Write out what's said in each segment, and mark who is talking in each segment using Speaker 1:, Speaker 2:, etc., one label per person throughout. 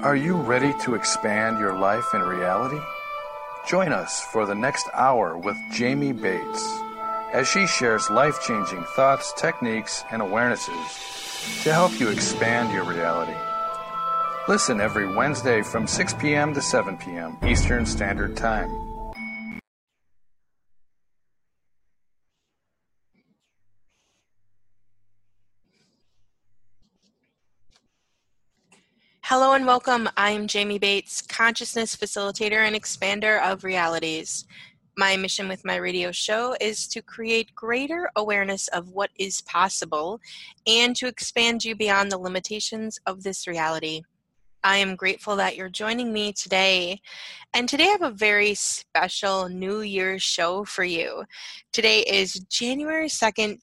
Speaker 1: Are you ready to expand your life and reality? Join us for the next hour with Jamie Bates as she shares life-changing thoughts, techniques, and awarenesses to help you expand your reality. Listen every Wednesday from 6 p.m. to 7 p.m. Eastern Standard Time.
Speaker 2: Hello and welcome. I'm Jamie Bates, consciousness facilitator and expander of realities. My mission with my radio show is to create greater awareness of what is possible and to expand you beyond the limitations of this reality. I am grateful that you're joining me today. And today I have a very special New Year's show for you. Today is January 2nd,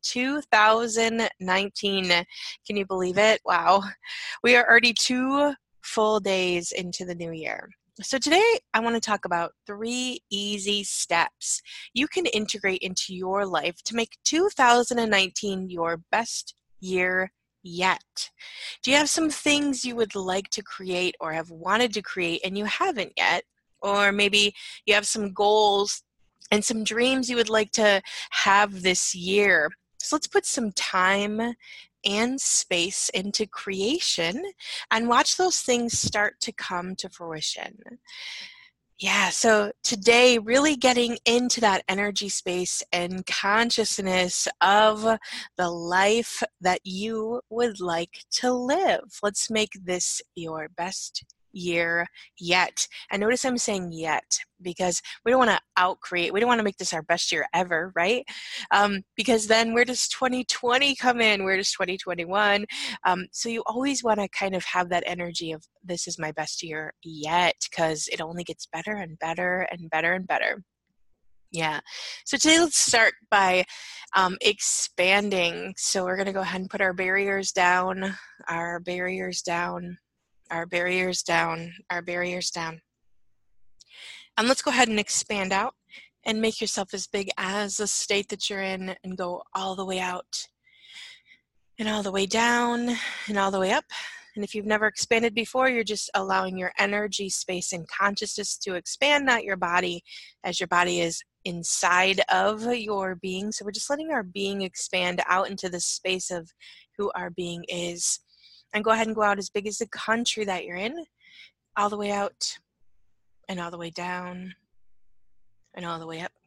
Speaker 2: 2019. Can you believe it? Wow. We are already 2 full days into the new year. So today I want to talk about 3 easy steps you can integrate into your life to make 2019 your best year yet. Do you have some things you would like to create or have wanted to create and you haven't yet? Or maybe you have some goals and some dreams you would like to have this year. So let's put some time and space into creation and watch those things start to come to fruition. Yeah, so today, really getting into that energy space and consciousness of the life that you would like to live. Let's make this your best year yet. And notice I'm saying yet because we don't want to outcreate. We don't want to make this our best year ever, right? Because then where does 2020 come in? Where does 2021? So you always want to kind of have that energy of this is my best year yet because it only gets better and better and better and better. Yeah. So today let's start by expanding. So we're going to go ahead and put our barriers down, our barriers down, our barriers down, our barriers down. And let's go ahead and expand out and make yourself as big as the state that you're in and go all the way out and all the way down and all the way up. And if you've never expanded before, you're just allowing your energy, space, and consciousness to expand, not your body, as your body is inside of your being. So we're just letting our being expand out into the space of who our being is. And go ahead and go out as big as the country that you're in, all the way out and all the way down and all the way up.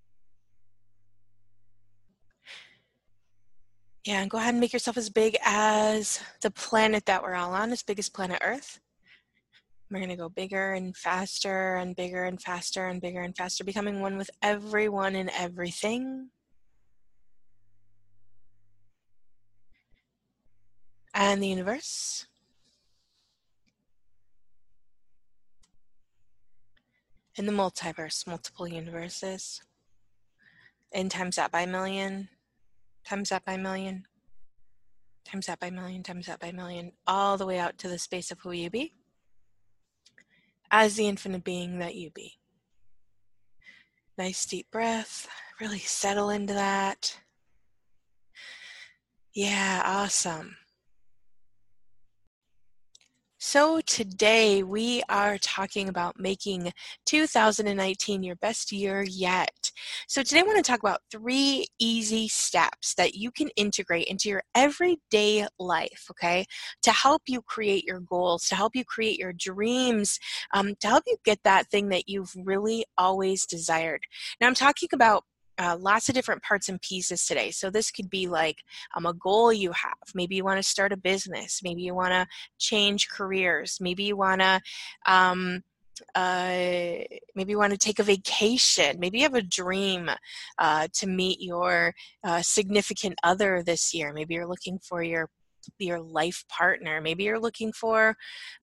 Speaker 2: Yeah, and go ahead and make yourself as big as the planet that we're all on, as big as planet Earth. We're going to go bigger and faster and bigger and faster and bigger and faster, becoming one with everyone and everything. And the universe. And the multiverse, multiple universes. And times that by a million, times that by a million, times that by a million, times that by a million, all the way out to the space of who you be, as the infinite being that you be. Nice deep breath, really settle into that. Yeah, awesome. So today we are talking about making 2019 your best year yet. So today I want to talk about 3 easy steps that you can integrate into your everyday life, okay, to help you create your goals, to help you create your dreams, to help you get that thing that you've really always desired. Now I'm talking about lots of different parts and pieces today. So this could be like a goal you have. Maybe you want to start a business. Maybe you want to change careers. Maybe you want to take a vacation. Maybe you have a dream to meet your significant other this year. Maybe you're looking for your life partner. Maybe you're looking for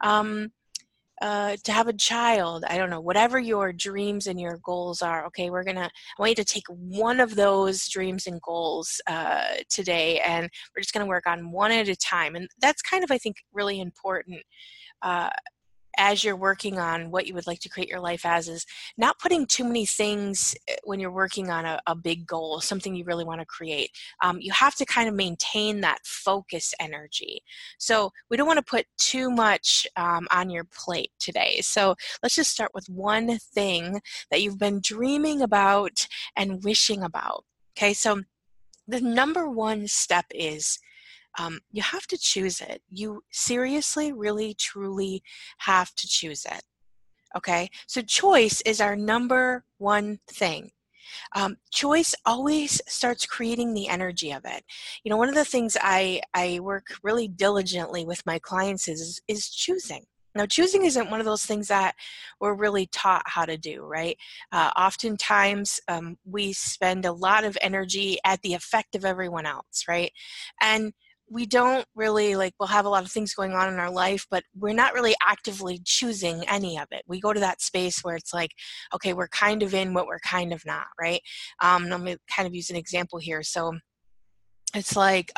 Speaker 2: to have a child. I don't know, whatever your dreams and your goals are. Okay, I want you to take one of those dreams and goals today, and we're just going to work on one at a time. And that's kind of, I think, really important as you're working on what you would like to create your life as is not putting too many things when you're working on a big goal, something you really want to create. You have to kind of maintain that focus energy. So we don't want to put too much on your plate today. So let's just start with one thing that you've been dreaming about and wishing about. Okay, so the number one step is you have to choose it. You seriously, really, truly have to choose it. Okay, so choice is our number one thing. Choice always starts creating the energy of it. You know, one of the things I work really diligently with my clients is choosing. Now, choosing isn't one of those things that we're really taught how to do, right? Oftentimes, we spend a lot of energy at the effect of everyone else, right? And we don't really, like, we'll have a lot of things going on in our life, but we're not really actively choosing any of it. We go to that space where it's like, okay, we're kind of in, but we're kind of not, right? Let me kind of use an example here. So it's like,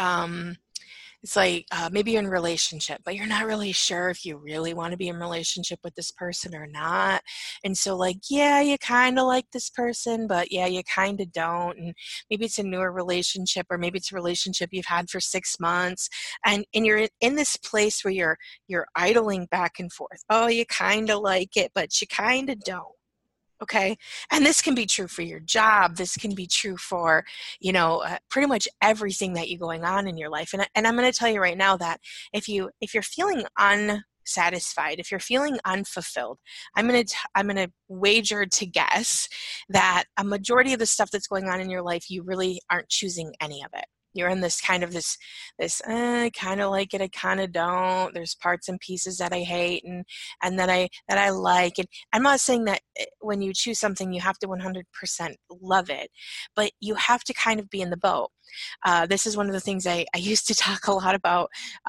Speaker 2: maybe you're in a relationship, but you're not really sure if you really want to be in a relationship with this person or not. And so, like, yeah, you kind of like this person, but yeah, you kind of don't. And maybe it's a newer relationship, or maybe it's a relationship you've had for 6 months, and you're in this place where you're idling back and forth. Oh, you kind of like it, but you kind of don't. Okay. And this can be true for your job. This can be true for, pretty much everything that you're going on in your life. And I'm going to tell you right now that if you're feeling unsatisfied, if you're feeling unfulfilled, I'm going to wager to guess that a majority of the stuff that's going on in your life, you really aren't choosing any of it. You're in this kind of this I kind of like it, I kind of don't. There's parts and pieces that I hate and that I like. And I'm not saying that when you choose something you have to 100% love it, but you have to kind of be in the boat. This is one of the things I used to talk a lot about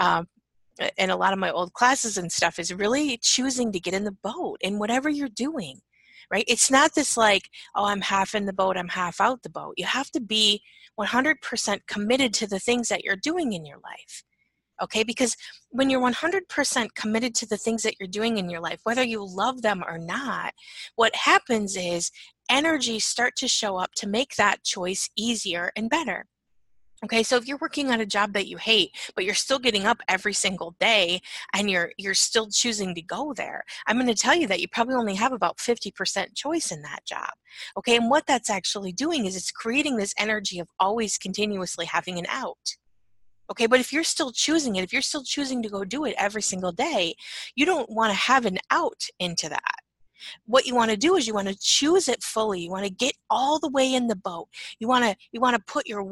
Speaker 2: in a lot of my old classes and stuff, is really choosing to get in the boat in whatever you're doing. Right? It's not this like, oh, I'm half in the boat, I'm half out the boat. You have to be 100% committed to the things that you're doing in your life. Okay? Because when you're 100% committed to the things that you're doing in your life, whether you love them or not, what happens is energy start to show up to make that choice easier and better. Okay, so if you're working on a job that you hate, but you're still getting up every single day and you're still choosing to go there, I'm going to tell you that you probably only have about 50% choice in that job. Okay, and what that's actually doing is it's creating this energy of always continuously having an out. Okay, but if you're still choosing it, if you're still choosing to go do it every single day, you don't want to have an out into that. What you want to do is you want to choose it fully. You want to get all the way in the boat. You want to put your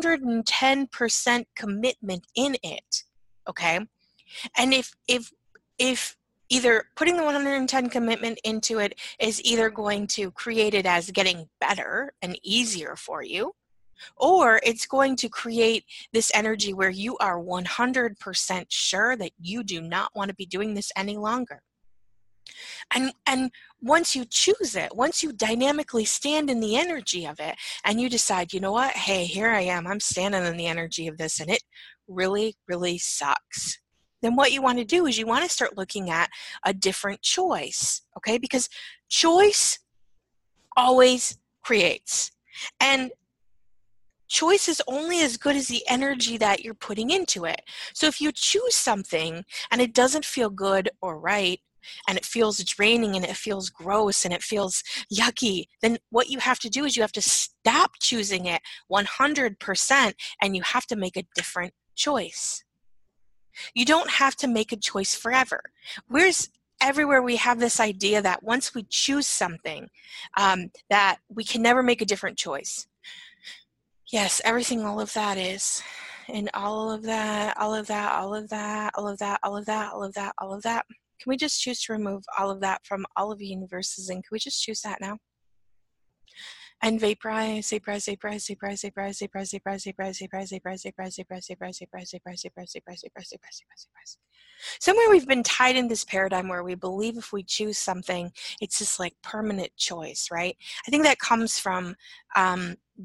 Speaker 2: 110% commitment in it. Okay? And if either putting the 110 commitment into it is either going to create it as getting better and easier for you, or it's going to create this energy where you are 100% sure that you do not want to be doing this any longer. And once you choose it, once you dynamically stand in the energy of it, and you decide, you know what, hey, here I am, I'm standing in the energy of this, and it really, really sucks. Then what you want to do is you want to start looking at a different choice, okay? Because choice always creates. And choice is only as good as the energy that you're putting into it. So if you choose something and it doesn't feel good or right, and it feels draining and it feels gross and it feels yucky, then what you have to do is you have to stop choosing it 100% and you have to make a different choice. You don't have to make a choice forever. Everywhere we have this idea that once we choose something, that we can never make a different choice. Yes, everything, all of that is. And all of that, all of that, all of that, all of that, all of that, all of that, all of that. Can we just choose to remove all of that from all of the universes? And can we just choose that now? And vaporize, vaporize, vaporize, vaporize, vaporize, vaporize, vaporize, vaporize, vaporize, vaporize, vaporize, vaporize, vaporize, vaporize, vaporize, vaporize, vaporize, vaporize, vaporize, vaporize. Somewhere we've been tied in this paradigm where we believe if we choose something, it's this like permanent choice, right? I think that comes from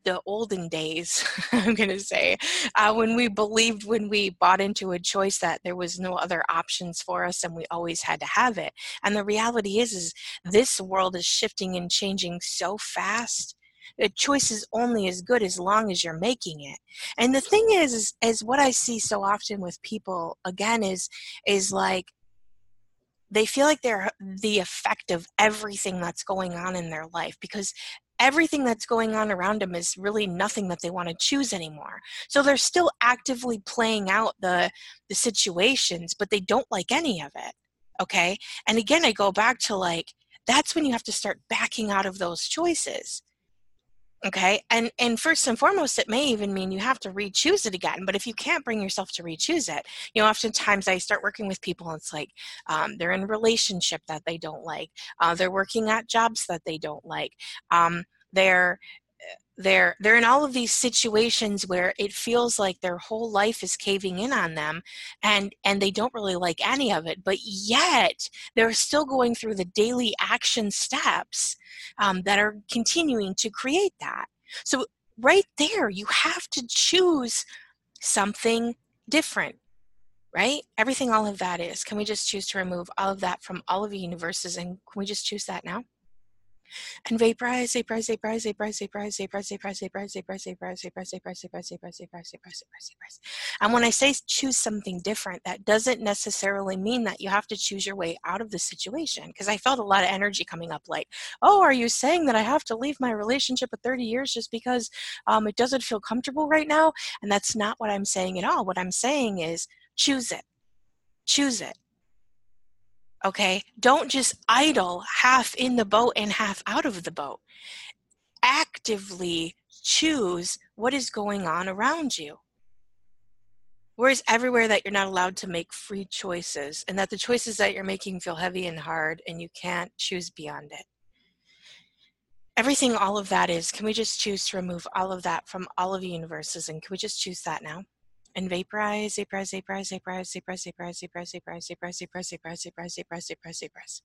Speaker 2: the olden days, I'm going to say, when we bought into a choice that there was no other options for us and we always had to have it. And the reality is this world is shifting and changing so fast. The choice is only as good as long as you're making it. And the thing is what I see so often with people, again, is like, they feel like they're the effect of everything that's going on in their life, because everything that's going on around them is really nothing that they want to choose anymore. So they're still actively playing out the situations, but they don't like any of it. Okay. And again, I go back to like, that's when you have to start backing out of those choices. Okay. And first and foremost, it may even mean you have to re-choose it again. But if you can't bring yourself to re-choose it, oftentimes I start working with people and it's like, they're in a relationship that they don't like. They're working at jobs that they don't like. They're in all of these situations where it feels like their whole life is caving in on them, and they don't really like any of it, but yet they're still going through the daily action steps that are continuing to create that. So right there, you have to choose something different, right? Everything all of that is. Can we just choose to remove all of that from all of the universes, and can we just choose that now? And vaporize, vaporize, vaporize, vaporize, vaporize, vaporize, vaporize, vaporize, vaporize, vaporize, vaporize, vaporize, vaporize, vaporize, vaporize, vaporize, vaporize. And when I say choose something different, that doesn't necessarily mean that you have to choose your way out of the situation, because I felt a lot of energy coming up like, oh, are you saying that I have to leave my relationship of 30 years just because it doesn't feel comfortable right now? And that's not what I'm saying at all. What I'm saying is choose it. Choose it. Okay, don't just idle half in the boat and half out of the boat. Actively choose what is going on around you. Whereas everywhere that you're not allowed to make free choices, and that the choices that you're making feel heavy and hard and you can't choose beyond it. Everything, all of that is, can we just choose to remove all of that from all of the universes, and can we just choose that now? And vaporize, vaporize, vaporize, vaporize, vaporize, vaporize, vaporize, vaporize, vaporize, vaporize, vaporize, vaporize, vaporize, vaporize, vaporize.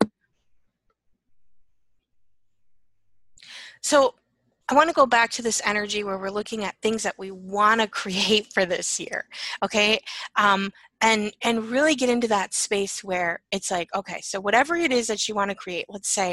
Speaker 2: So I want to go back to this energy where we're looking at things that we want to create for this year, okay? And really get into that space where it's like, okay, so whatever it is that you want to create, let's say,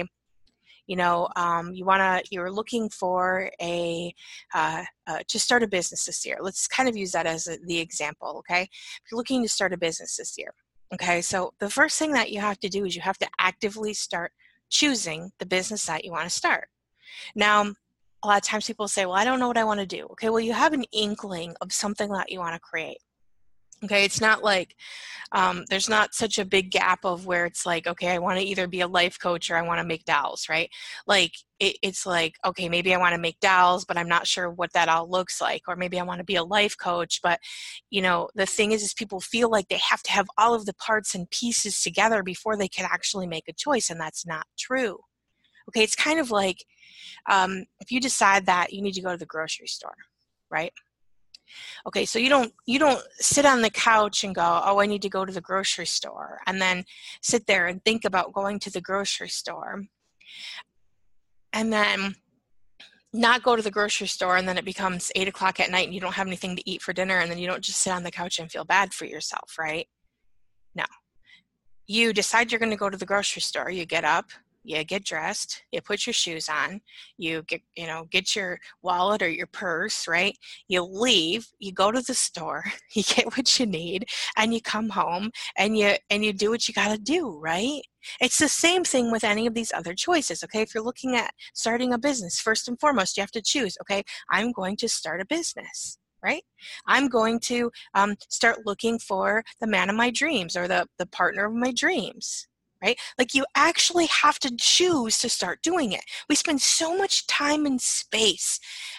Speaker 2: you're looking for to start a business this year. Let's kind of use that as the example, okay? If you're looking to start a business this year, okay? So the first thing that you have to do is you have to actively start choosing the business that you want to start. Now, a lot of times people say, well, I don't know what I want to do. Okay, well, you have an inkling of something that you want to create. Okay, it's not like there's not such a big gap of where it's like, okay, I want to either be a life coach or I want to make dolls, right? Like it's like, okay, maybe I want to make dolls, but I'm not sure what that all looks like. Or maybe I want to be a life coach, but the thing is people feel like they have to have all of the parts and pieces together before they can actually make a choice, and that's not true. Okay, it's kind of like if you decide that you need to go to the grocery store, right? Okay, so you don't sit on the couch and go, oh, I need to go to the grocery store, and then sit there and think about going to the grocery store, and then not go to the grocery store, and then it becomes 8 o'clock at night and you don't have anything to eat for dinner, and then you don't just sit on the couch and feel bad for yourself, right? No. You decide you're going to go to the grocery store. You get up, you get dressed, you put your shoes on, you get your wallet or your purse, right? You leave, you go to the store, you get what you need, and you come home and you do what you got to do, right? It's the same thing with any of these other choices, okay? If you're looking at starting a business, first and foremost, you have to choose, okay, I'm going to start a business. Right? I'm going to start looking for the man of my dreams or the partner of my dreams, right? Like you actually have to choose to start doing it. We spend so much time and space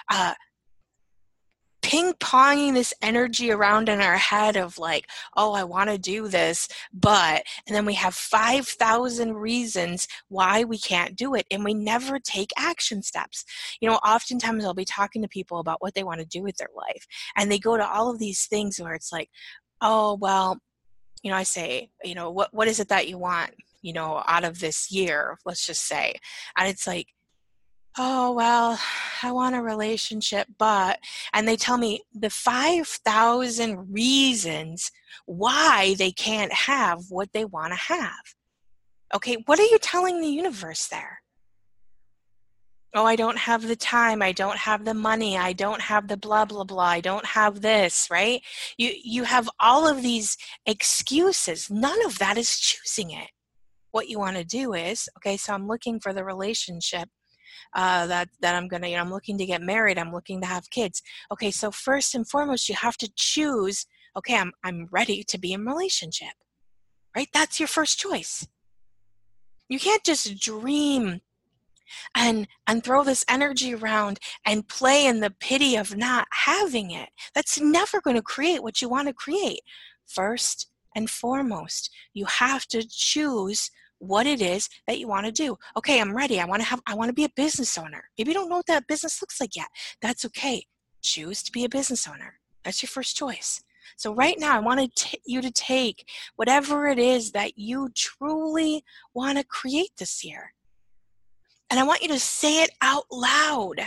Speaker 2: ping-ponging this energy around in our head of like, oh, I want to do this, but, and then we have 5,000 reasons why we can't do it, and we never take action steps. Oftentimes I'll be talking to people about what they want to do with their life, and they go to all of these things where it's like, oh, well, I say, what is it that you want, out of this year, let's just say, and it's like, oh, well, I want a relationship, but, and they tell me the 5,000 reasons why they can't have what they want to have. Okay, what are you telling the universe there? Oh, I don't have the time, I don't have the money, I don't have the blah, blah, blah, I don't have this, right? You have all of these excuses. None of that is choosing it. What you want to do is, okay, so I'm looking for the relationship that I'm gonna, I'm looking to get married, I'm looking to have kids. Okay, so first and foremost, you have to choose, okay, I'm ready to be in a relationship, right? That's your first choice. You can't just dream and throw this energy around and play in the pity of not having it. That's never going to create what you want to create. First and foremost, you have to choose what it is that you want to do. Okay, I'm ready. I want to be a business owner. Maybe you don't know what that business looks like yet. That's okay. Choose to be a business owner. That's your first choice. So right now, I want you to take whatever it is that you truly want to create this year. And I want you to say it out loud.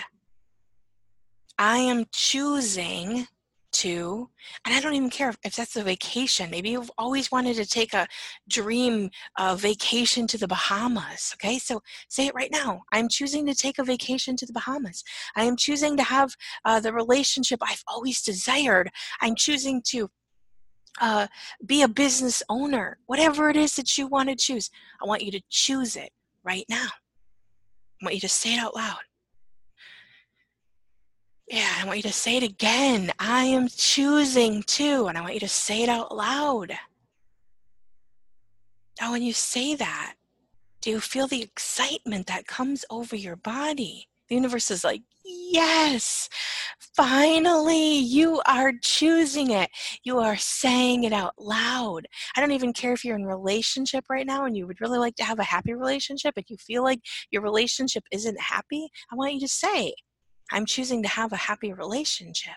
Speaker 2: I am choosing to, and I don't even care if that's a vacation. Maybe you've always wanted to take a dream vacation to the Bahamas. Okay, so say it right now. I'm choosing to take a vacation to the Bahamas. I am choosing to have the relationship I've always desired. I'm choosing to be a business owner. Whatever it is that you want to choose, I want you to choose it right now. I want you to say it out loud. Yeah, I want you to say it again. I am choosing to, and I want you to say it out loud. Now, when you say that, do you feel the excitement that comes over your body? The universe is like, yes, finally, you are choosing it. You are saying it out loud. I don't even care if you're in a relationship right now and you would really like to have a happy relationship. If you feel like your relationship isn't happy, I want you to say, I'm choosing to have a happy relationship.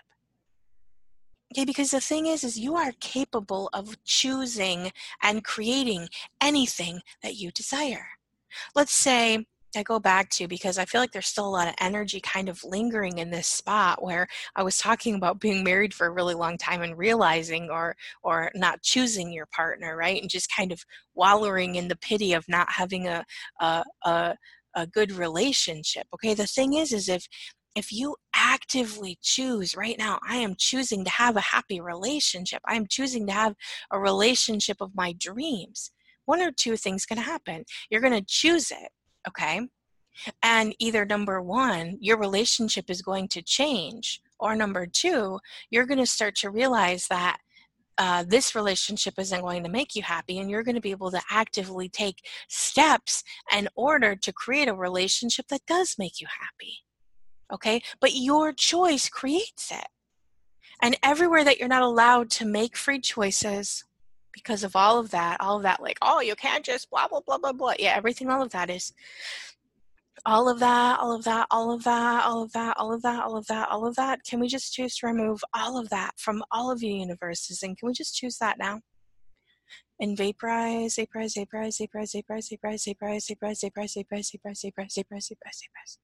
Speaker 2: Okay, because the thing is you are capable of choosing and creating anything that you desire. Let's say, I go back to, because I feel like there's still a lot of energy kind of lingering in this spot where I was talking about being married for a really long time and realizing or not choosing your partner, right? And just kind of wallowing in the pity of not having a, a, a good relationship. Okay, the thing is if you actively choose right now, I am choosing to have a happy relationship. I am choosing to have a relationship of my dreams. One or two things can happen. You're going to choose it, okay? And either number one, your relationship is going to change, or number two, you're going to start to realize that this relationship isn't going to make you happy, and you're going to be able to actively take steps in order to create a relationship that does make you happy. Okay, but your choice creates it. And everywhere that you're not allowed to make free choices because of all of that, like, oh, you can't just blah, blah, blah, blah, blah. Yeah, everything, all of that is all of that, all of that, all of that, all of that, all of that, all of that, all of that. Can we just choose to remove all of that from all of your universes? And can we just choose that now? And vaporize, vaporize, vaporize, vaporize, vaporize, vaporize, vaporize, vaporize, vaporize, vaporize, vaporize, vaporize, vaporize, vaporize.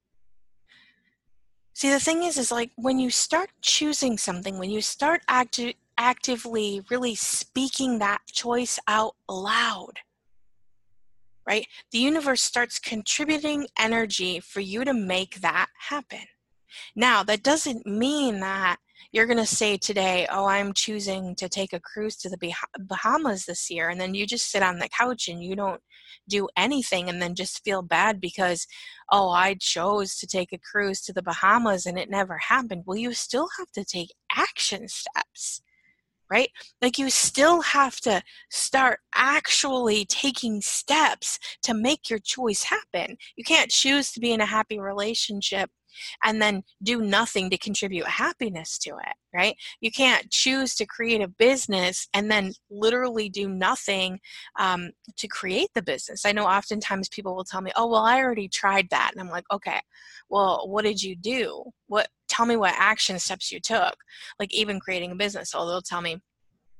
Speaker 2: See, the thing is like when you start choosing something, when you start actively really speaking that choice out loud, right? The universe starts contributing energy for you to make that happen. Now, that doesn't mean that you're going to say today, oh, I'm choosing to take a cruise to the Bahamas this year, and then you just sit on the couch and you don't do anything and then just feel bad because, oh, I chose to take a cruise to the Bahamas and it never happened. Well, you still have to take action steps, right? Like you still have to start actually taking steps to make your choice happen. You can't choose to be in a happy relationship and then do nothing to contribute happiness to it, right? You can't choose to create a business and then literally do nothing to create the business. I know oftentimes people will tell me, oh, well, I already tried that. And I'm like, okay, well, what did you do? Tell me what action steps you took, like even creating a business. So they'll tell me,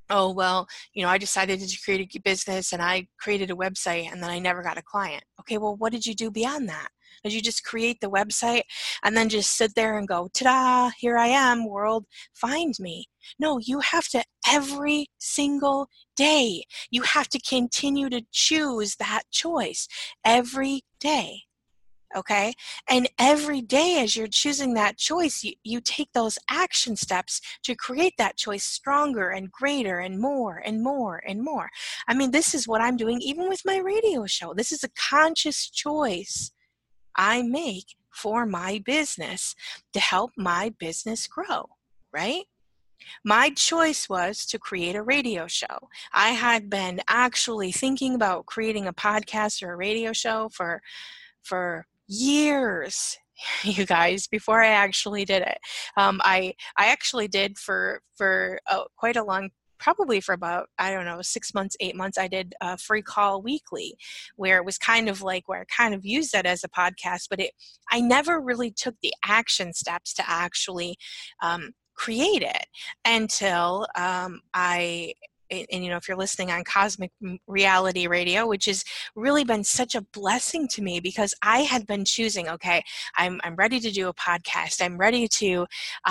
Speaker 2: oh, well, I decided to create a business and I created a website and then I never got a client. Okay, well, what did you do beyond that? Did you just create the website and then just sit there and go, ta-da, here I am, world, find me? No, you have to every single day. You have to continue to choose that choice every day. Okay. And every day as you're choosing that choice, you take those action steps to create that choice stronger and greater and more and more and more. I mean, this is what I'm doing even with my radio show. This is a conscious choice I make for my business to help my business grow, right? My choice was to create a radio show. I had been actually thinking about creating a podcast or a radio show for years, you guys, before I actually did it. I actually did for quite a long, probably for about, I don't know, 6 months, 8 months. I did a free call weekly where it was kind of like where I kind of used that as a podcast, but I never really took the action steps to actually create it until and if you're listening on Cosmic Reality Radio, which has really been such a blessing to me because I had been choosing, okay, I'm ready to do a podcast. I'm ready to,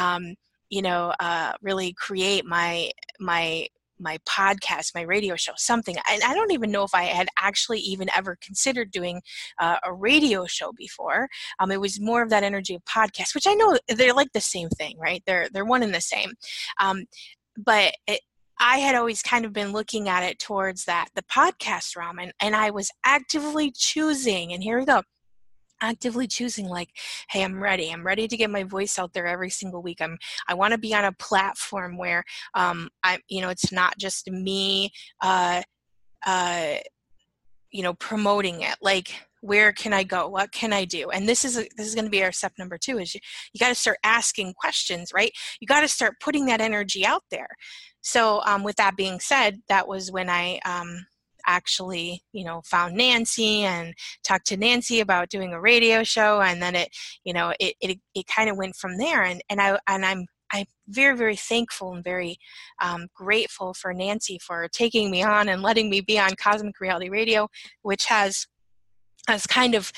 Speaker 2: really create my podcast, my radio show, something. And I don't even know if I had actually even ever considered doing a radio show before. It was more of that energy of podcast, which I know they're like the same thing, right? They're one and the same. But I had always kind of been looking at it towards the podcast realm, and I was actively choosing, and here we go, actively choosing like, hey, I'm ready to get my voice out there every single week. I want to be on a platform where it's not just me promoting it. Like, where can I go? What can I do? And this is going to be our step number 2 is you got to start asking questions, right? You got to start putting that energy out there. So with that being said, that was when I actually, found Nancy and talked to Nancy about doing a radio show. And then it kind of went from there. And I'm very, very thankful and very grateful for Nancy for taking me on and letting me be on Cosmic Reality Radio, which has kind of,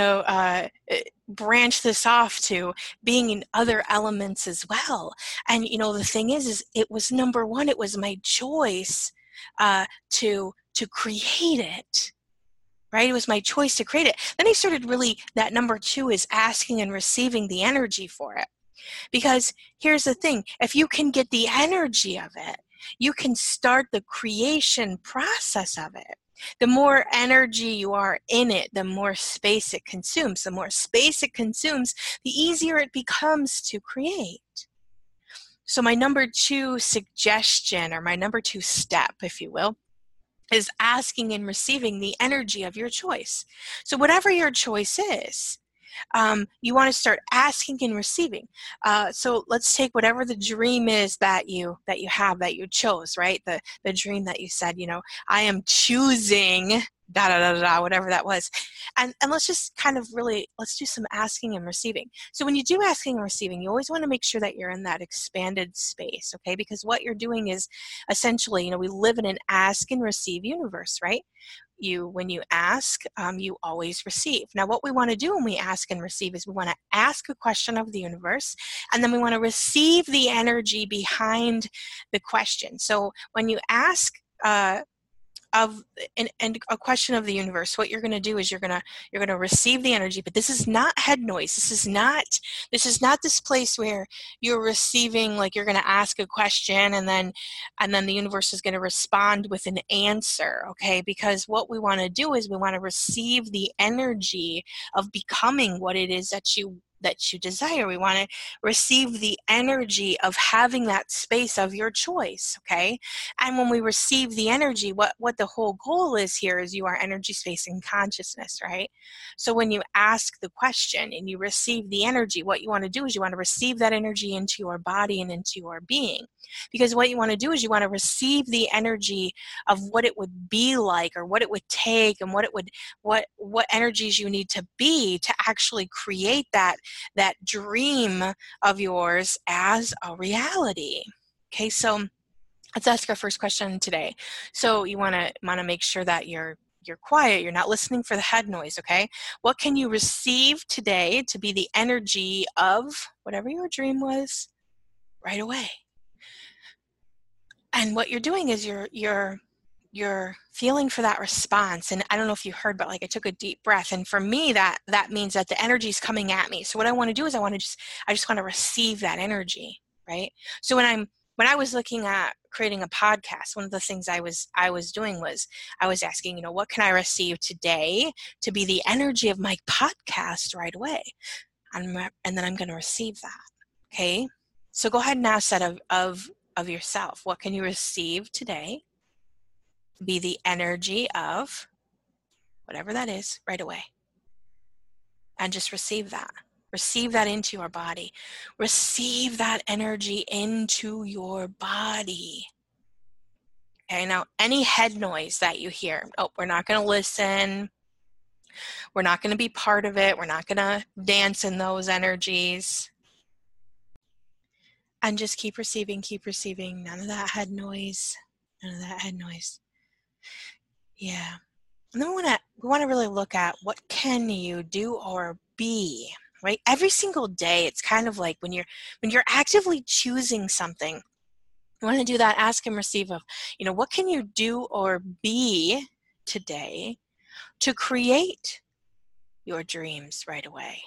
Speaker 2: branch this off to being in other elements as well. And, the thing is it was number one, it was my choice to create it, right? It was my choice to create it. Then I started really, that number 2 is asking and receiving the energy for it. Because here's the thing, if you can get the energy of it, you can start the creation process of it. The more energy you are in it, the more space it consumes. The more space it consumes, the easier it becomes to create. So my number 2 suggestion, or my number 2 step, if you will, is asking and receiving the energy of your choice. So whatever your choice is, you want to start asking and receiving. So let's take whatever the dream is that you have, that you chose, right? The dream that you said, I am choosing da da da da, whatever that was. And let's just kind of really, let's do some asking and receiving. So when you do asking and receiving, you always want to make sure that you're in that expanded space, okay? Because what you're doing is essentially, we live in an ask and receive universe, right? When you ask, you always receive. Now, what we want to do when we ask and receive is we want to ask a question of the universe, and then we want to receive the energy behind the question. So when you ask and a question of the universe, what you're going to do is you're going to receive the energy, but this is not head noise. This is not this place where you're receiving, like you're going to ask a question and then the universe is going to respond with an answer, okay? Because what we want to do is we want to receive the energy of becoming what it is that you desire. We want to receive the energy of having that space of your choice, okay? And when we receive the energy, what the whole goal is here is you are energy, space, and consciousness, right? So when you ask the question and you receive the energy, what you want to do is you want to receive that energy into your body and into your being. Because what you want to do is you want to receive the energy of what it would be like, or what it would take, and what energies you need to be to actually create that dream of yours as a reality. Okay, so Let's ask our first question today. So you want to make sure that you're quiet, you're not listening for the head noise, okay? What can you receive today to be the energy of whatever your dream was right away? And what you're doing is you're feeling for that response. And I don't know if you heard, but like I took a deep breath. And for me, that means that the energy is coming at me. So what I want to do is I just want to receive that energy, right? So when I was looking at creating a podcast, one of the things I was doing was I was asking, what can I receive today to be the energy of my podcast right away? And then I'm going to receive that. Okay. So go ahead and ask that of yourself. What can you receive today? Be the energy of whatever that is right away. And just receive that. Receive that into your body. Receive that energy into your body. Okay, now any head noise that you hear, we're not going to listen. We're not going to be part of it. We're not going to dance in those energies. And just keep receiving. None of that head noise. Yeah. And then we want to really look at what can you do or be, right? Every single day, it's kind of like when you're actively choosing something, you want to do that ask and receive of, what can you do or be today to create your dreams right away?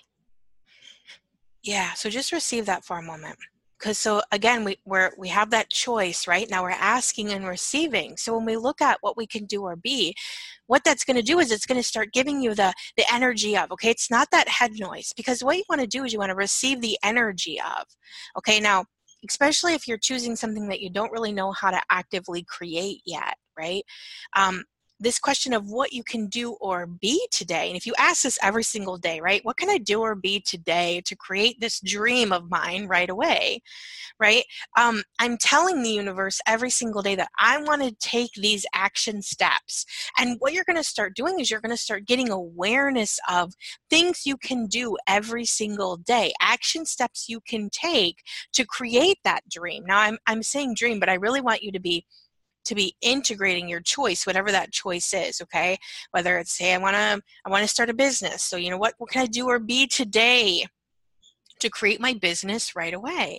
Speaker 2: Yeah, so just receive that for a moment. Because so again, we have that choice, right? Now we're asking and receiving. So when we look at what we can do or be, what that's going to do is it's going to start giving you the energy of, okay, it's not that head noise, because what you want to do is you want to receive the energy of, okay, now, especially if you're choosing something that you don't really know how to actively create yet, right? This question of what you can do or be today, and if you ask this every single day, right, what can I do or be today to create this dream of mine right away, right? I'm telling the universe every single day that I want to take these action steps. And what you're going to start doing is you're going to start getting awareness of things you can do every single day, action steps you can take to create that dream. Now I'm saying dream, but I really want you to be integrating your choice, whatever that choice is, okay? Whether it's, hey, I want to start a business. So, what can I do or be today to create my business right away?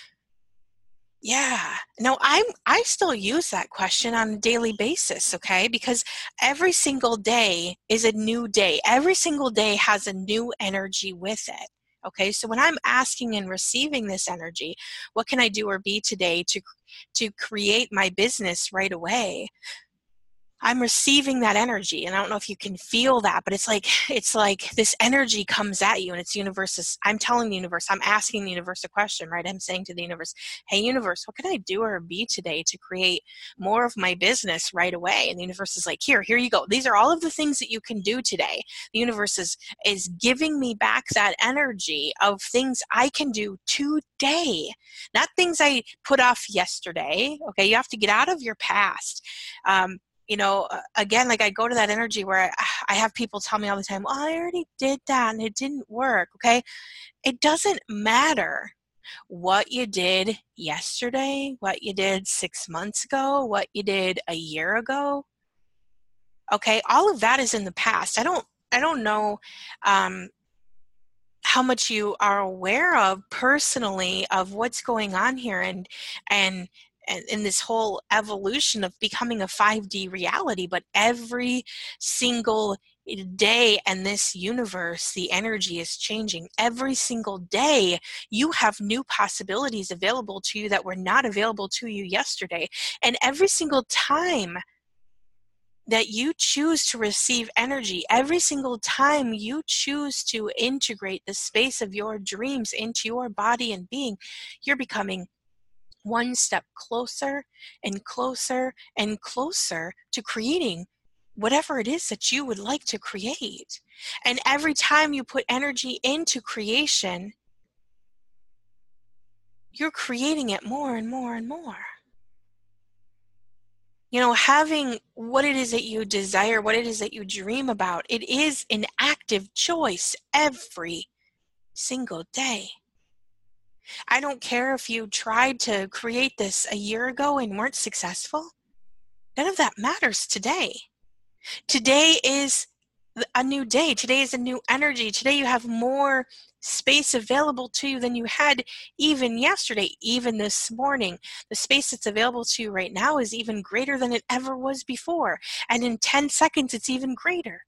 Speaker 2: Yeah. No, I still use that question on a daily basis, okay? Because every single day is a new day. Every single day has a new energy with it. Okay, so when I'm asking and receiving this energy, what can I do or be today to create my business right away? I'm receiving that energy, and I don't know if you can feel that, but it's like this energy comes at you, and it's I'm telling the universe, I'm asking the universe a question, right? I'm saying to the universe, hey universe, what can I do or be today to create more of my business right away? And the universe is like, here you go. These are all of the things that you can do today. The universe is giving me back that energy of things I can do today, not things I put off yesterday. Okay, you have to get out of your past. Again, like I go to that energy where I have people tell me all the time, well, I already did that and it didn't work, okay? It doesn't matter what you did yesterday, what you did 6 months ago, what you did a year ago, okay? All of that is in the past. I don't know how much you are aware of personally of what's going on here and in this whole evolution of becoming a 5D reality, but every single day in this universe, the energy is changing. Every single day, you have new possibilities available to you that were not available to you yesterday. And every single time that you choose to receive energy, every single time you choose to integrate the space of your dreams into your body and being, you're becoming one step closer and closer and closer to creating whatever it is that you would like to create. And every time you put energy into creation, you're creating it more and more and more. Having what it is that you desire, what it is that you dream about, it is an active choice every single day. I don't care if you tried to create this a year ago and weren't successful. None of that matters today. Today is a new day. Today is a new energy. Today you have more space available to you than you had even yesterday, even this morning. The space that's available to you right now is even greater than it ever was before. And in 10 seconds, it's even greater.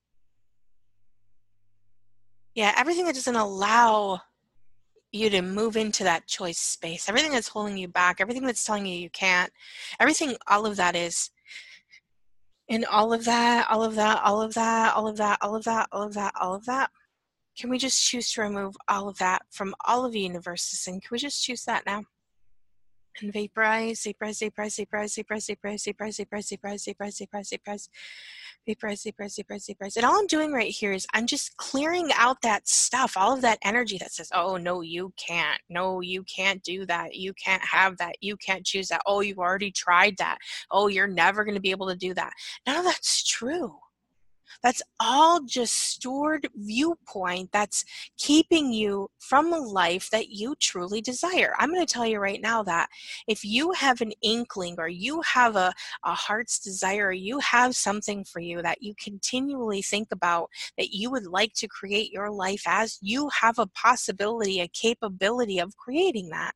Speaker 2: Yeah, everything that doesn't allow you to move into that choice space, everything that's holding you back, everything that's telling you you can't, everything, all of that is. And all of that, all of that, all of that, all of that, all of that, all of that, all of that. Can we just choose to remove all of that from all of the universes? And can we just choose that now? And vaporize, vaporize, vaporize, vaporize, vaporize, vaporize, vaporize, vaporize, vaporize, vaporize, vaporize, vaporize, vaporize, vaporize, vaporize, vaporize. And all I'm doing right here is I'm just clearing out that stuff, all of that energy that says, oh, no, you can't. No, you can't do that. You can't have that. You can't choose that. Oh, you've already tried that. Oh, you're never going to be able to do that. None of that's true. That's all just stored viewpoint that's keeping you from a life that you truly desire. I'm going to tell you right now that if you have an inkling or you have a heart's desire, or you have something for you that you continually think about that you would like to create your life as, you have a possibility, a capability of creating that.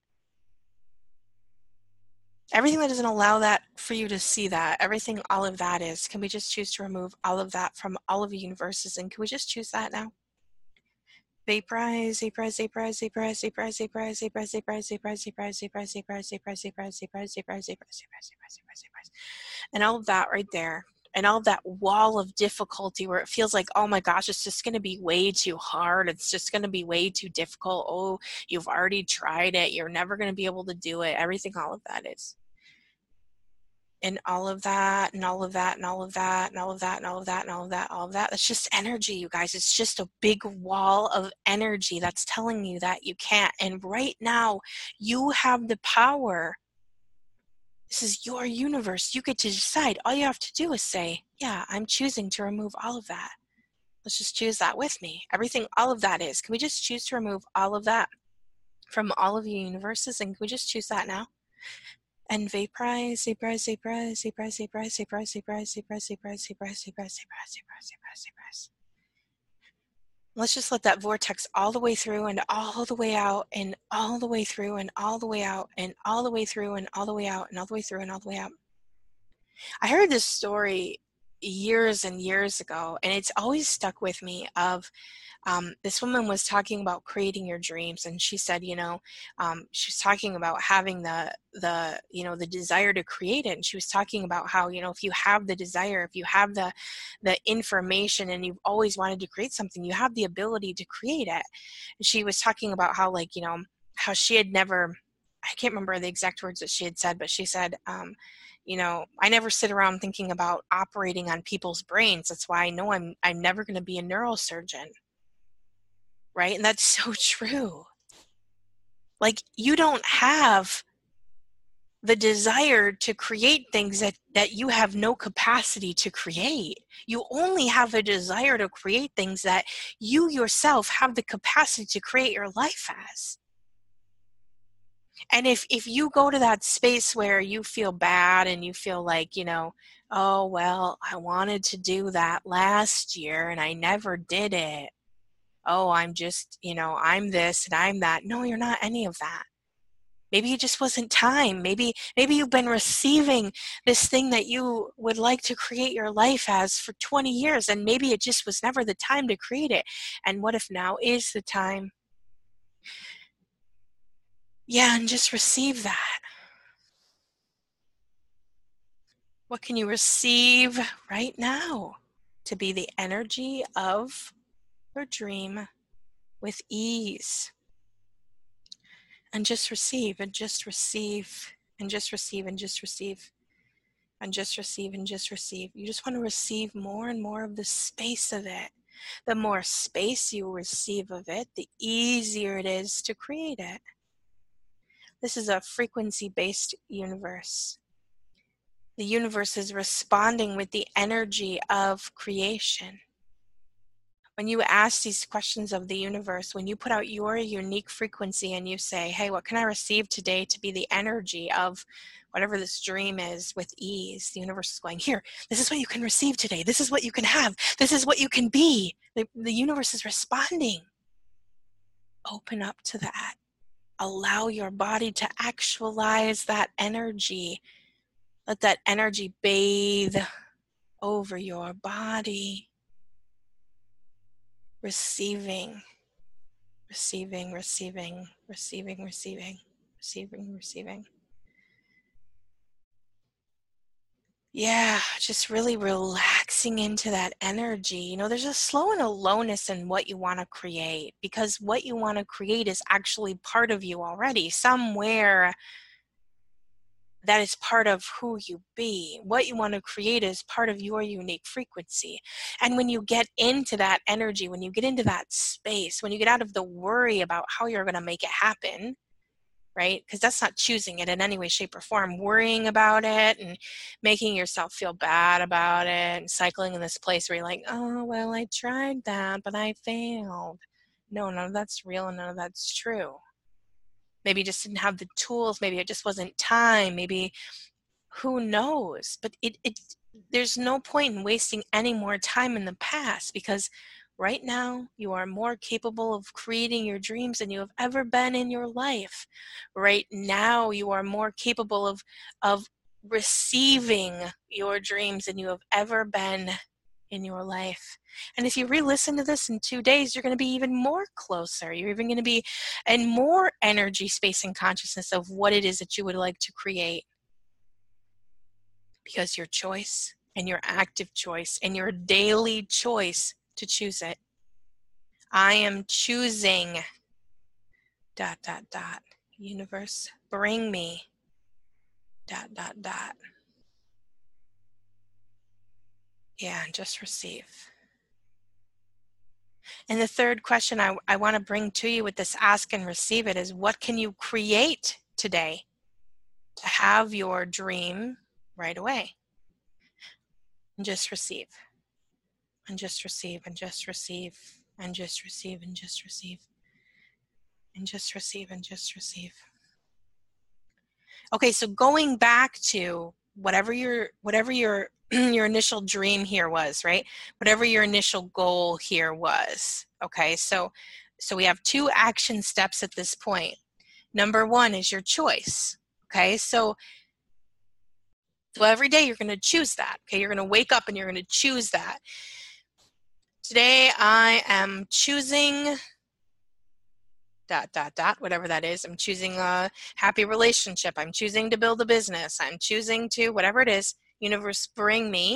Speaker 2: Everything that doesn't allow that for you to see that, everything, all of that is, can we just choose to remove all of that from all of the universes? And can we just choose that now? Vaporize, vaporize, vaporize, vaporize, vaporize, vaporize, vaporize, vaporize, vaporize, vaporize, vaporize, vaporize, vaporize, vaporize, vaporize, vaporize, vaporize, and all of that right there. And all that wall of difficulty where it feels like, oh my gosh, it's just going to be way too hard. It's just going to be way too difficult. Oh, you've already tried it. You're never going to be able to do it. Everything, all of that is. And all of that, and all of that, and all of that, and all of that, and all of that, and all of that, all of that. That's just energy, you guys. It's just a big wall of energy that's telling you that you can't. And right now, you have the power. This is your universe. You get to decide. All you have to do is say, yeah, I'm choosing to remove all of that. Let's just choose that with me. Everything, all of that is. Can we just choose to remove all of that from all of your universes? And can we just choose that now? And vaporize, vaporize, vaporize, vaporize, vaporize, vaporize, vaporize, vaporize, vaporize, vaporize, vaporize, vaporize, vaporize, vaporize. Let's just let that vortex all the way through and all the way out and all the way through and all the way out and all the way through and all the way out and all the way through and all the way out. I heard this story years and years ago, and it's always stuck with me of this woman was talking about creating your dreams, and she said, she's talking about having the desire to create it, and she was talking about how, if you have the desire, if you have the information, and you've always wanted to create something, you have the ability to create it. And she was talking about how, how she had never, I can't remember the exact words that she had said, but she said, I never sit around thinking about operating on people's brains. That's why I know I'm never going to be a neurosurgeon. Right? And that's so true. Like, you don't have the desire to create things that you have no capacity to create. You only have a desire to create things that you yourself have the capacity to create your life as. And if you go to that space where you feel bad and you feel like, oh, well, I wanted to do that last year and I never did it. Oh, I'm just, I'm this and I'm that. No, you're not any of that. Maybe it just wasn't time. Maybe you've been receiving this thing that you would like to create your life as for 20 years, and maybe it just was never the time to create it. And what if now is the time? Yeah, and just receive that. What can you receive right now to be the energy of your dream with ease? And just receive, and just receive, and just receive, and just receive, and just receive, and just receive. You just want to receive more and more of the space of it. The more space you receive of it, the easier it is to create it. This is a frequency-based universe. The universe is responding with the energy of creation. when you ask these questions of the universe, when you put out your unique frequency and you say, hey, what can I receive today to be the energy of whatever this dream is with ease, the universe is going, here, this is what you can receive today. This is what you can have. This is what you can be. The universe is responding. Open up to that. Allow your body to actualize that energy. Let that energy bathe over your body. Receiving, receiving, receiving, receiving, receiving, receiving, receiving. Yeah, just really relaxing into that energy. You know, there's a slow and a lowness in what you want to create, because what you want to create is actually part of you already, somewhere that is part of who you be. What you want to create is part of your unique frequency. And when you get into that energy, when you get into that space, when you get out of the worry about how you're going to make it happen, right? Because that's not choosing it in any way, shape, or form. Worrying about it and making yourself feel bad about it and cycling in this place where you're like, oh, well, I tried that, but I failed. No, none of that's real and none of that's true. Maybe you just didn't have the tools. Maybe it just wasn't time. Maybe who knows? But there's no point in wasting any more time in the past, because right now you are more capable of creating your dreams than you have ever been in your life. Right now you are more capable of receiving your dreams than you have ever been in your life. And if you re-listen to this in 2 days, you're going to be even more closer. You're even going to be in more energy, space, and consciousness of what it is that you would like to create. Because your choice and your active choice and your daily choice to choose it. I am choosing ... Universe, bring me ... Yeah, and just receive. And the third question I want to bring to you with this ask and receive it is, what can you create today to have your dream right away? And just receive. And just receive, and just receive, and just receive, and just receive. And just receive, and just receive. Okay, so going back to whatever your your initial dream here was, right? Whatever your initial goal here was. Okay, so we have 2 action steps at this point. Number 1 is your choice. Okay, so every day you're going to choose that. Okay, you're going to wake up and you're going to choose that. Today I am choosing ... whatever that is. I'm choosing a happy relationship. I'm choosing to build a business. I'm choosing to, whatever it is, universe, bring me ...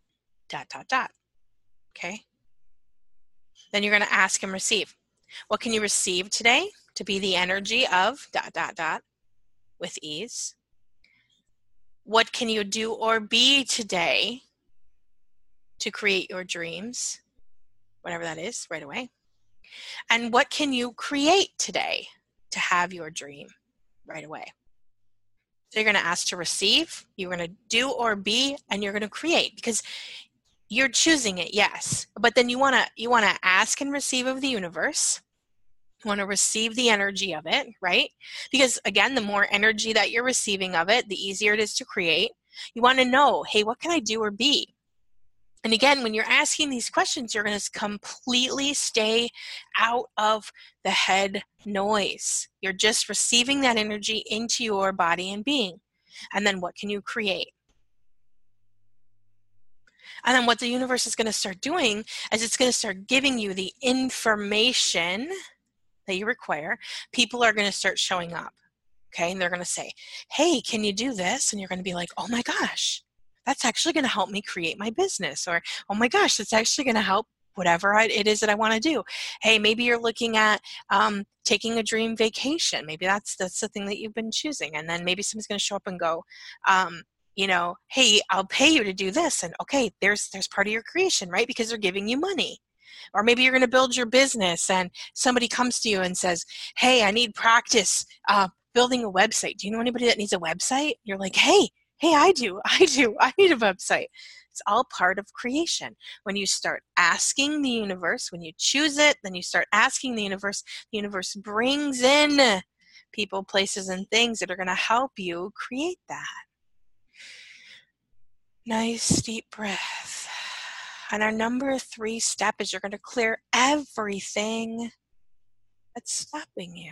Speaker 2: Okay? Then you're going to ask and receive. What can you receive today to be the energy of ... with ease? What can you do or be today to create your dreams? Whatever that is, right away. And what can you create today to have your dream right away? So you're going to ask to receive, you're going to do or be, and you're going to create, because you're choosing it, yes. But then you want to ask and receive of the universe. You want to receive the energy of it, right? Because again, the more energy that you're receiving of it, the easier it is to create. You want to know, hey, what can I do or be? And again, when you're asking these questions, you're going to completely stay out of the head noise. You're just receiving that energy into your body and being. And then what can you create? And then what the universe is going to start doing is it's going to start giving you the information that you require. People are going to start showing up. Okay, and they're going to say, hey, can you do this? And you're going to be like, oh my gosh, that's actually going to help me create my business. Or, oh my gosh, that's actually going to help whatever it is that I want to do. Hey, maybe you're looking at taking a dream vacation. Maybe that's the thing that you've been choosing. And then maybe someone's going to show up and go, hey, I'll pay you to do this. And okay, there's part of your creation, right? Because they're giving you money. Or maybe you're going to build your business and somebody comes to you and says, hey, I need practice building a website. Do you know anybody that needs a website? You're like, hey, I do. I need a website. It's all part of creation. When you start asking the universe, when you choose it, then you start asking the universe brings in people, places, and things that are going to help you create that. Nice deep breath. And our number 3 step is you're going to clear everything that's stopping you.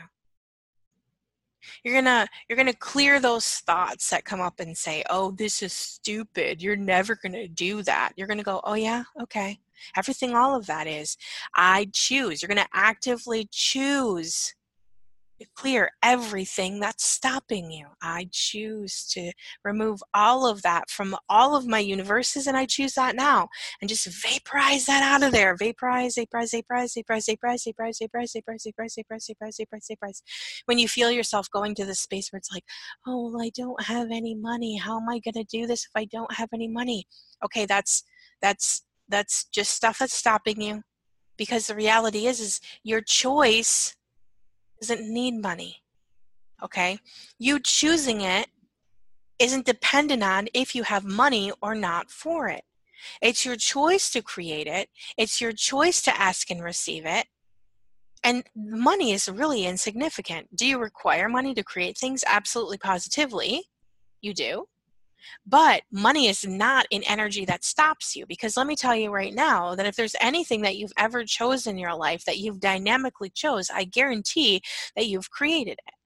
Speaker 2: You're gonna clear those thoughts that come up and say, oh, this is stupid. You're never gonna do that. You're gonna go, oh yeah, okay. Everything, all of that is, I choose. You're gonna actively choose to clear everything that's stopping you. I choose to remove all of that from all of my universes, and I choose that now. And just vaporize that out of there. Vaporize, vaporize, vaporize, vaporize, vaporize, vaporize, vaporize, vaporize, vaporize, vaporize, vaporize, vaporize, vaporize. When you feel yourself going to this space where it's like, oh, well, I don't have any money. How am I going to do this if I don't have any money? Okay, that's just stuff that's stopping you. Because the reality is your choice doesn't need money, okay? You choosing it isn't dependent on if you have money or not for it. It's your choice to create it. It's your choice to ask and receive it. And money is really insignificant. Do you require money to create things? Absolutely, positively, you do. But money is not an energy that stops you, because let me tell you right now that if there's anything that you've ever chosen in your life that you've dynamically chose, I guarantee that you've created it.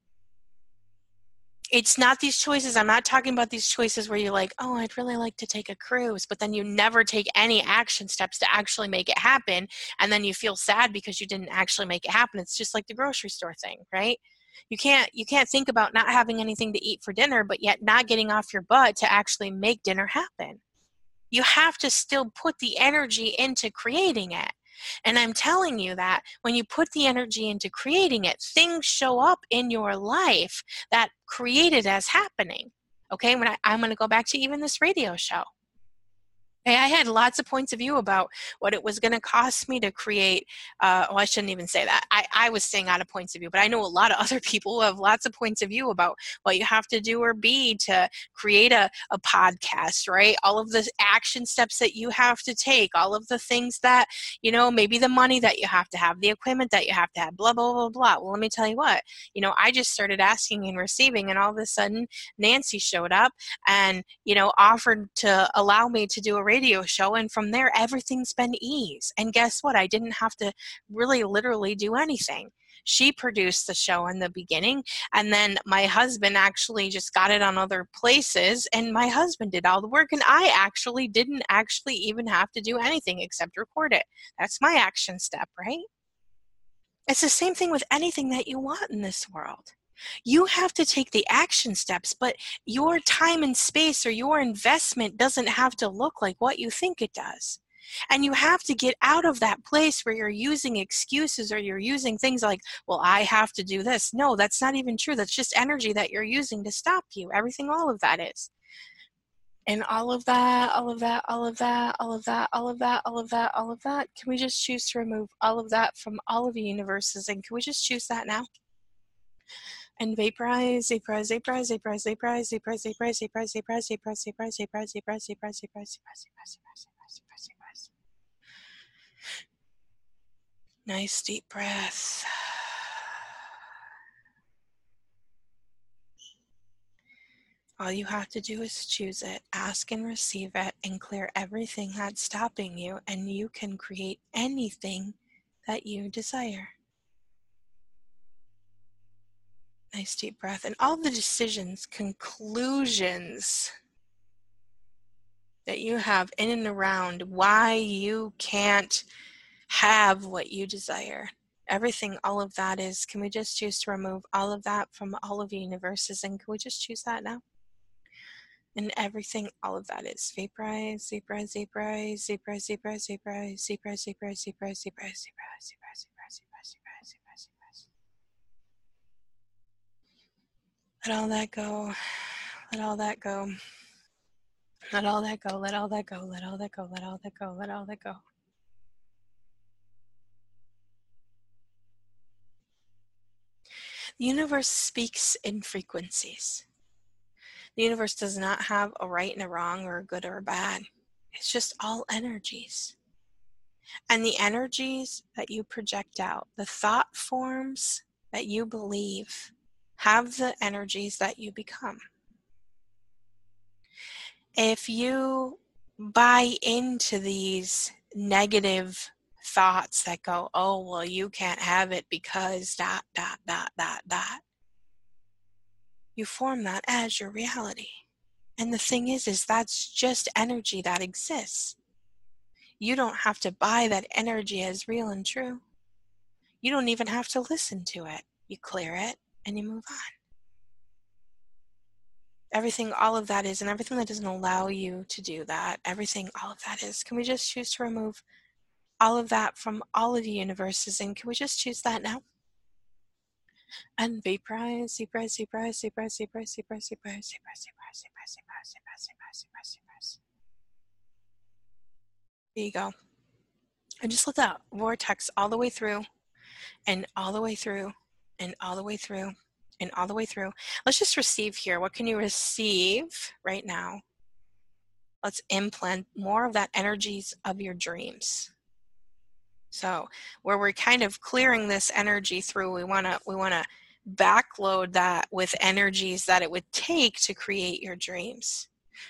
Speaker 2: It's not these choices. I'm not talking about these choices where you're like, oh, I'd really like to take a cruise, but then you never take any action steps to actually make it happen, and then you feel sad because you didn't actually make it happen. It's just like the grocery store thing, right? You can't think about not having anything to eat for dinner, but yet not getting off your butt to actually make dinner happen. You have to still put the energy into creating it. And I'm telling you that when you put the energy into creating it, things show up in your life that create it as happening. Okay, I'm going to go back to even this radio show. I had lots of points of view about what it was going to cost me to create. Well, I shouldn't even say that. I was staying out of points of view, but I know a lot of other people who have lots of points of view about what you have to do or be to create a podcast, right? All of the action steps that you have to take, all of the things that, maybe the money that you have to have, the equipment that you have to have, blah, blah, blah, blah. Well, let me tell you what, I just started asking and receiving, and all of a sudden Nancy showed up and, offered to allow me to do a radio show, and from there everything's been ease. And guess what? I didn't have to really literally do anything. She produced the show in the beginning, and then my husband actually just got it on other places, and my husband did all the work, and I actually didn't even have to do anything except record it. That's my action step, right? It's the same thing with anything that you want in this world. You have to take the action steps, but your time and space or your investment doesn't have to look like what you think it does. And you have to get out of that place where you're using excuses or you're using things like, well, I have to do this. No, that's not even true. That's just energy that you're using to stop you. Everything, all of that is. And all of that, all of that, all of that, all of that, all of that, all of that, all of that, can we just choose to remove all of that from all of the universes? And can we just choose that now? And vaporize, vaporize, vaporize, vaporize, vaporize, vaporize, vaporize, vaporize, vaporize, vaporize, vaporize, vaporize, vaporize, vaporize, vaporize, vaporize, vaporize, vaporize. Nice deep breath. All you have to do is choose it, ask and receive it, and clear everything that's stopping you, and you can create anything that you desire. Nice deep breath. And all the decisions, conclusions that you have in and around why you can't have what you desire. Everything, all of that is, can we just choose to remove all of that from all of the universes? And can we just choose that now? And everything, all of that is vaporize, vaporize, vaporize, vaporize, vaporize, vaporize, vaporize, vaporize, vaporize, vaporize, vaporize, vaporize, vaporize, vaporize, vaporize. Let all that go. Let all that go. Let all that go. Let all that go. Let all that go. Let all that go. Let all that go. The universe speaks in frequencies. The universe does not have a right and a wrong or a good or a bad. It's just all energies. And the energies that you project out, the thought forms that you believe, have the energies that you become. If you buy into these negative thoughts that go, oh, well, you can't have it because ... you form that as your reality. And the thing is that's just energy that exists. You don't have to buy that energy as real and true. You don't even have to listen to it. You clear it and you move on. Everything, all of that is, and everything that doesn't allow you to do that, everything, all of that is, can we just choose to remove all of that from all of the universes, and can we just choose that now? And vaporize, vaporize, vaporize, vaporize, vaporize, vaporize, vaporize, vaporize, vaporize, vaporize, vaporize, vaporize, vaporize. There you go. And just let that vortex all the way through, and all the way through, and all the way through, and all the way through. Let's just receive here. What can you receive right now? Let's implant more of that energies of your dreams. So where we're kind of clearing this energy through, we want to backload that with energies that it would take to create your dreams.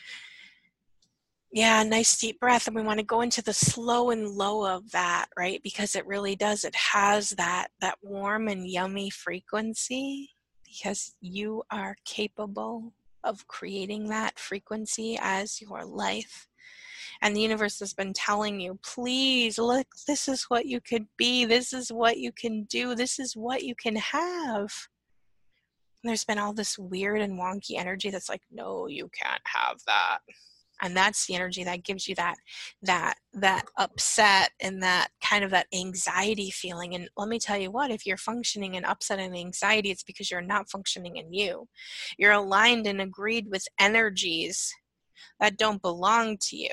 Speaker 2: Yeah, nice deep breath. And we want to go into the slow and low of that, right? Because it really does. It has that warm and yummy frequency, because you are capable of creating that frequency as your life. And the universe has been telling you, please, look, this is what you could be. This is what you can do. This is what you can have. And there's been all this weird and wonky energy that's like, no, you can't have that. And that's the energy that gives you that upset and that kind of that anxiety feeling. And let me tell you what, if you're functioning in upset and anxiety, it's because you're not functioning in you. You're aligned and agreed with energies that don't belong to you.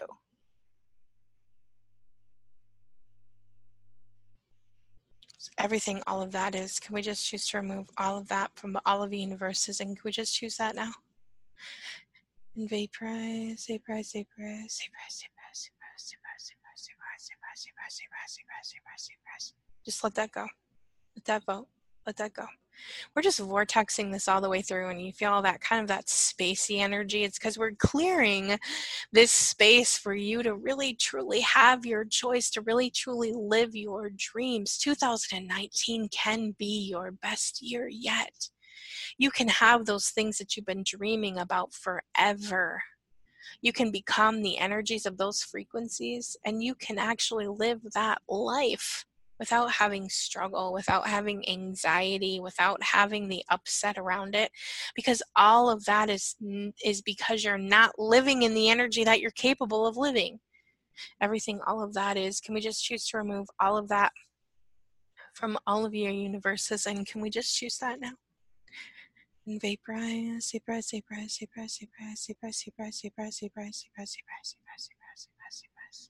Speaker 2: So everything, all of that is, can we just choose to remove all of that from all of the universes? And can we just choose that now? And vaporize, vaporize, vaporize, vaporize, vaporize, vaporize, vaporize, vaporize, vaporize, vaporize, vaporize, vaporize, vaporize, vaporize. Just let that go. Let that go. Let that go. We're just vortexing this all the way through, and you feel that kind of that spacey energy. It's because we're clearing this space for you to really truly have your choice, to really truly live your dreams. 2019 can be your best year yet. You can have those things that you've been dreaming about forever. You can become the energies of those frequencies, and you can actually live that life without having struggle, without having anxiety, without having the upset around it, because all of that is because you're not living in the energy that you're capable of living. Everything, all of that is, can we just choose to remove all of that from all of your universes, and can we just choose that now? And vaporize, vaporize, vaporize, vaporize, vaporize, vaporize, vaporize, vaporize, vaporize, vaporize, vaporize, vaporize, vaporize, vaporize.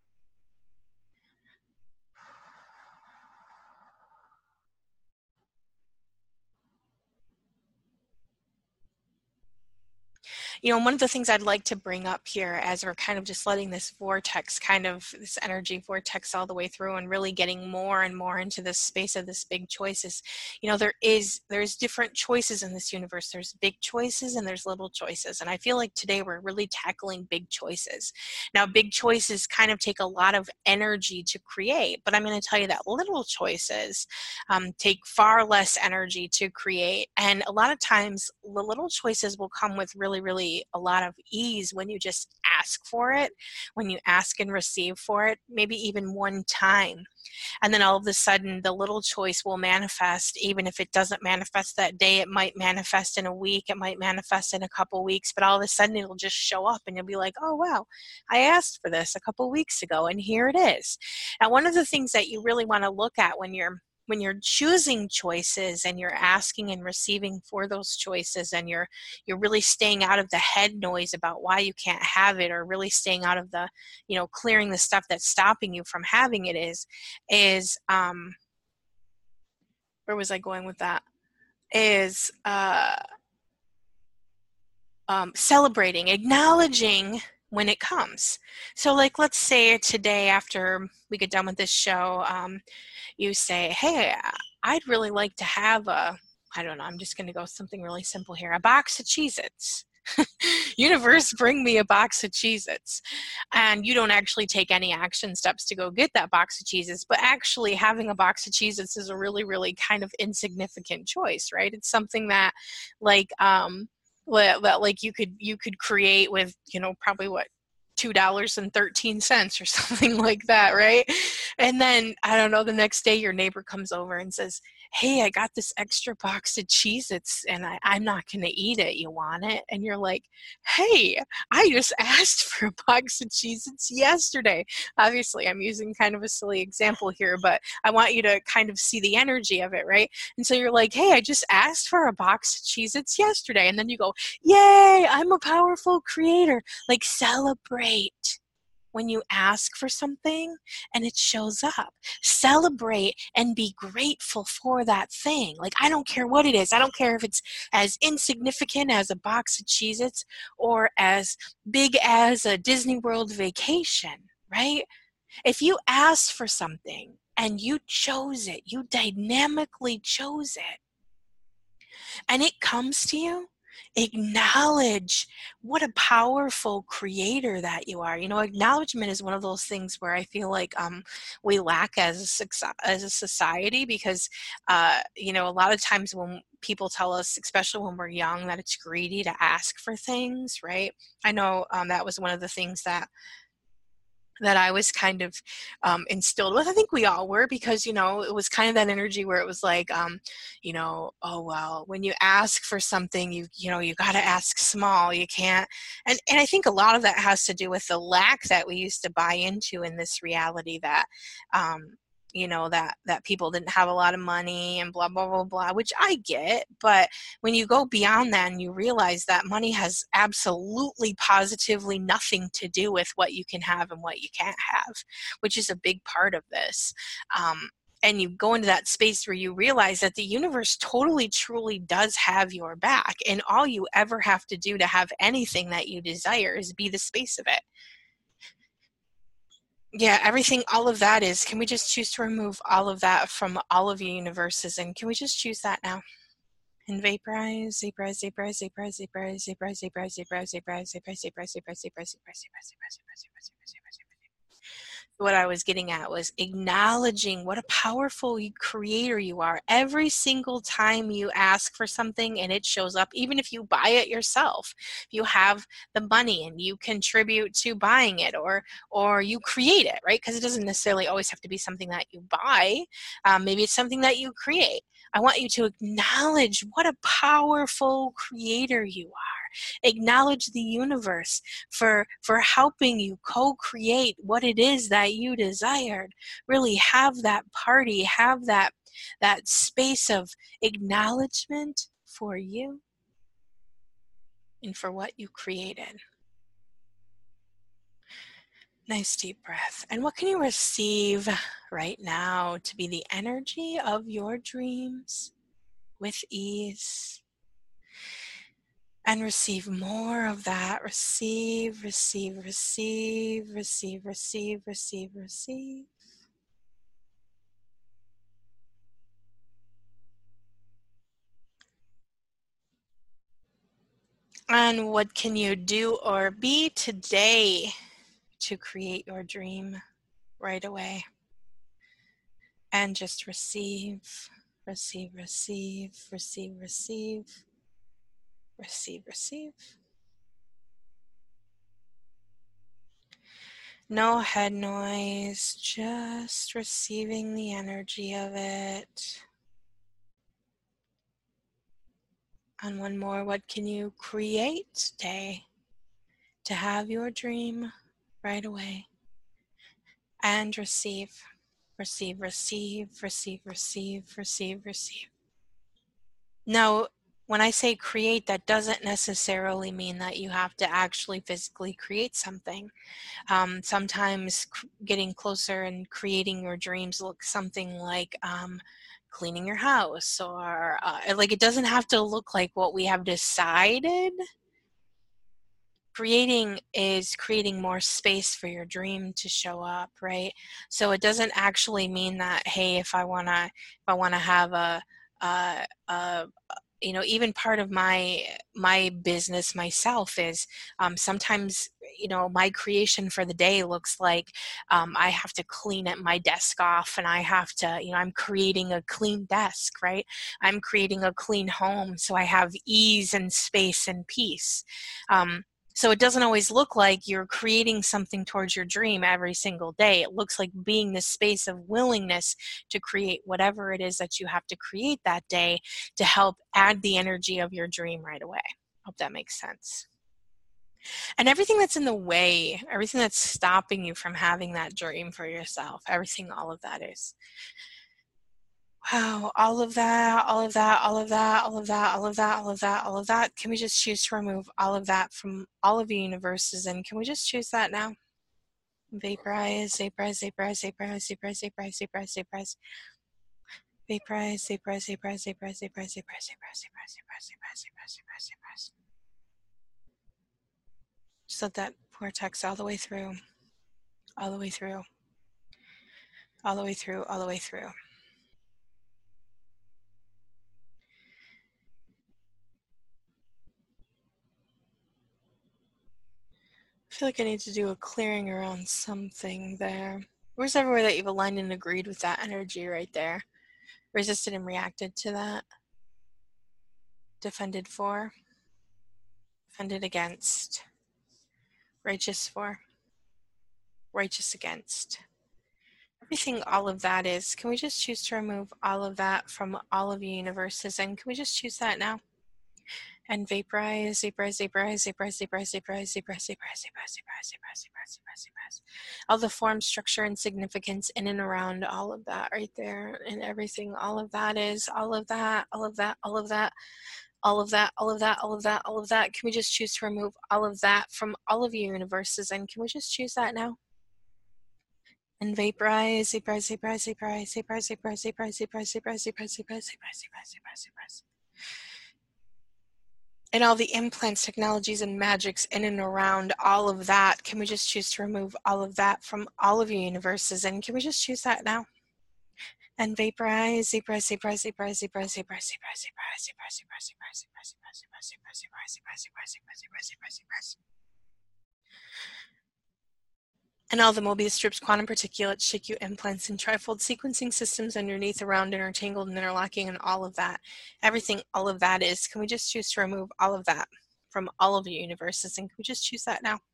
Speaker 2: You know, one of the things I'd like to bring up here as we're kind of just letting this vortex, kind of this energy vortex all the way through and really getting more and more into this space of this big choices. You know, there's different choices in this universe. There's big choices and there's little choices. And I feel like today we're really tackling big choices. Now, big choices kind of take a lot of energy to create, but I'm going to tell you that little choices take far less energy to create. And a lot of times the little choices will come with really, really a lot of ease when you just ask for it, when you ask and receive for it, maybe even one time. And then all of a sudden the little choice will manifest. Even if it doesn't manifest that day, it might manifest in a week, it might manifest in a couple weeks, but all of a sudden it'll just show up and you'll be like, oh wow, I asked for this a couple weeks ago and here it is. Now, one of the things that you really want to look at when you're choosing choices and you're asking and receiving for those choices, and you're really staying out of the head noise about why you can't have it, or really staying out of the, clearing the stuff that's stopping you from having it, is where was I going with that? Is celebrating, acknowledging when it comes. So like, let's say today after we get done with this show, you say, hey, I'd really like to have I don't know, I'm just going to go something really simple here, a box of Cheez-Its. Universe, bring me a box of Cheez-Its. And you don't actually take any action steps to go get that box of Cheez-Its, but actually having a box of Cheez-Its is a really, really kind of insignificant choice, right? It's something that like like you could create with, probably what, $2.13 or something like that, right? And then I don't know, the next day your neighbor comes over and says, hey, I got this extra box of Cheez-Its and I'm not going to eat it. You want it? And you're like, hey, I just asked for a box of Cheez-Its yesterday. Obviously, I'm using kind of a silly example here, but I want you to kind of see the energy of it, right? And so you're like, hey, I just asked for a box of Cheez-Its yesterday. And then you go, yay, I'm a powerful creator. Like, celebrate when you ask for something and it shows up. Celebrate and be grateful for that thing. Like, I don't care what it is. I don't care if it's as insignificant as a box of Cheez-Its or as big as a Disney World vacation, right? If you asked for something and you chose it, you dynamically chose it, and it comes to you, acknowledge what a powerful creator that you are. Acknowledgement is one of those things where I feel like we lack as a society, because a lot of times when people tell us, especially when we're young, that it's greedy to ask for things, right? I know that was one of the things that I was kind of instilled with. I think we all were, because, it was kind of that energy where it was like, oh, well, when you ask for something, you got to ask small. You can't. And I think a lot of that has to do with the lack that we used to buy into in this reality that, that people didn't have a lot of money and blah, blah, blah, blah, which I get. But when you go beyond that and you realize that money has absolutely positively nothing to do with what you can have and what you can't have, which is a big part of this. And you go into that space where you realize that the universe totally, truly does have your back. And all you ever have to do to have anything that you desire is be the space of it. Yeah, everything, all of that is, can we just choose to remove all of that from all of your universes? And can we just choose that now? And vaporize, vaporize, vaporize, vaporize, vaporize, vaporize, vaporize, vaporize, vaporize, vaporize, vaporize, vaporize, vaporize, vaporize, vaporize. What I was getting at was acknowledging what a powerful creator you are. Every single time you ask for something and it shows up, even if you buy it yourself, you have the money and you contribute to buying it, or you create it, right? Because it doesn't necessarily always have to be something that you buy. Maybe it's something that you create. I want you to acknowledge what a powerful creator you are. Acknowledge the universe for helping you co-create what it is that you desired. Really have that party, have that space of acknowledgement for you and for what you created. Nice deep breath. And what can you receive right now to be the energy of your dreams with ease? And receive more of that. Receive, receive, receive, receive, receive, receive, receive. And what can you do or be today to create your dream right away? And just receive, receive, receive, receive, receive, receive, receive. No head noise, just receiving the energy of it. And one more, what can you create today to have your dream right away? And receive, receive, receive, receive, receive, receive, receive. Now, when I say create, that doesn't necessarily mean that you have to actually physically create something. Sometimes getting closer and creating your dreams looks something like cleaning your house, or like, it doesn't have to look like what we have decided creating is creating more space for your dream to show up, right? So it doesn't actually mean that, hey, if I wanna have a even part of my business myself is sometimes my creation for the day looks like I have to clean my desk off, and I have to I'm creating a clean desk, right? I'm creating a clean home so I have ease and space and peace. So it doesn't always look like you're creating something towards your dream every single day. It looks like being this space of willingness to create whatever it is that you have to create that day to help add the energy of your dream right away. Hope that makes sense. And everything that's in the way, everything that's stopping you from having that dream for yourself, everything, all of that is. Wow, all of that, all of that, all of that, all of that, all of that, all of that, all of that. Can we just choose to remove all of that from all of the universes? And can we just choose that now? Vaporize, vaporize, vaporize, vaporize, vaporize, vaporize, vaporize, vaporize. Vaporize, vaporize, vaporize, vaporize, vaporize, vaporize, vaporize, vaporize, vaporize, vaporize, vaporize, vaporize. Just let that vortex all the way through, all the way through, all the way through, all the way through. I feel like I need to do a clearing around something there. Where's everywhere that you've aligned and agreed with that energy right there? Resisted and reacted to that? Defended for? Defended against? Righteous for? Righteous against? Everything, all of that is. Can we just choose to remove all of that from all of the universes? And can we just choose that now? And vaporize, vaporize, vaporize, vaporize, vaporize, vaporize, vaporize, vaporize, vaporize, vaporize, vaporize, vaporize, vaporize. All the form, structure, and significance in and around all of that right there, and everything, all of that is, all of that, all of that, all of that, all of that, all of that, all of that, all of that. Can we just choose to remove all of that from all of your universes? And can we just choose that now? And vaporize, vaporize, vaporize, vaporize, vaporize, vaporize, vaporize, vaporize, vaporize, vaporize, vaporize, vaporize, vaporize, vaporize. And all the implants, technologies, and magics in and around all of that, can we just choose to remove all of that from all of your universes? And can we just choose that now? And vaporize, vaporize, vaporize, vaporize, vaporize, vaporize, vaporize, vaporize, vaporize, vaporize, vaporize, vaporize, vaporize, vaporize, vaporize, vaporize, vaporize, vaporize, vaporize, vaporize. And all the Mobius strips, quantum particulates, SHIQ implants, and trifold sequencing systems underneath, around, intertangled, and interlocking, and all of that. Everything, all of that is. Can we just choose to remove all of that from all of the universes? And can we just choose that now?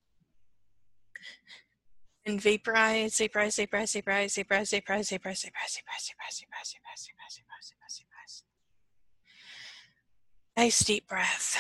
Speaker 2: And vaporize, vaporize, vaporize, vaporize, vaporize, vaporize, vaporize, vaporize, vaporize, vaporize, vaporize, vaporize, vaporize, vaporize, vaporize. Nice deep breath.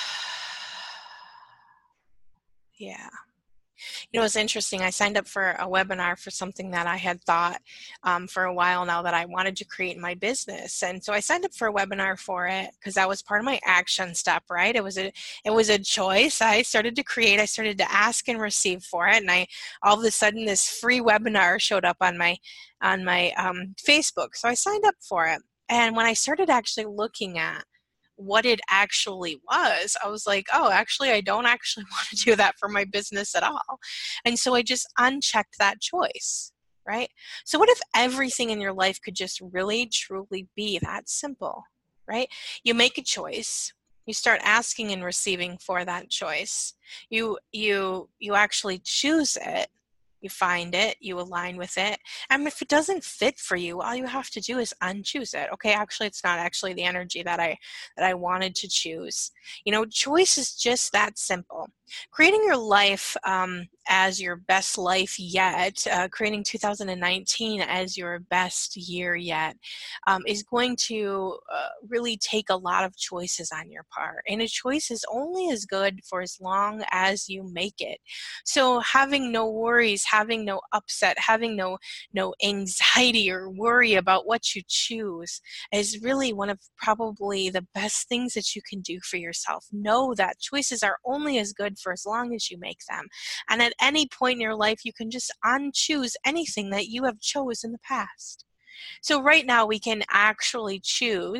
Speaker 2: Yeah. It's interesting. I signed up for a webinar for something that I had thought for a while now that I wanted to create in my business. And so I signed up for a webinar for it because that was part of my action step, right? It was a choice. I started to create, I started to ask and receive for it. And all of a sudden this free webinar showed up on my Facebook. So I signed up for it. And when I started actually looking at what it actually was, I was like, oh, actually, I don't actually want to do that for my business at all. And so I just unchecked that choice, right? So what if everything in your life could just really, truly be that simple, right? You make a choice. You start asking and receiving for that choice. You actually choose it. You find it, you align with it. And if it doesn't fit for you, all you have to do is unchoose it. Okay, actually, it's not actually the energy that I wanted to choose. Choice is just that simple. Creating your life as your best life yet, creating 2019 as your best year yet, is going to really take a lot of choices on your part. And a choice is only as good for as long as you make it. So having no worries, having no upset, having no anxiety or worry about what you choose is really one of probably the best things that you can do for yourself. Know that choices are only as good for as long as you make them. And at any point in your life, you can just unchoose anything that you have chose in the past. So right now we can actually choose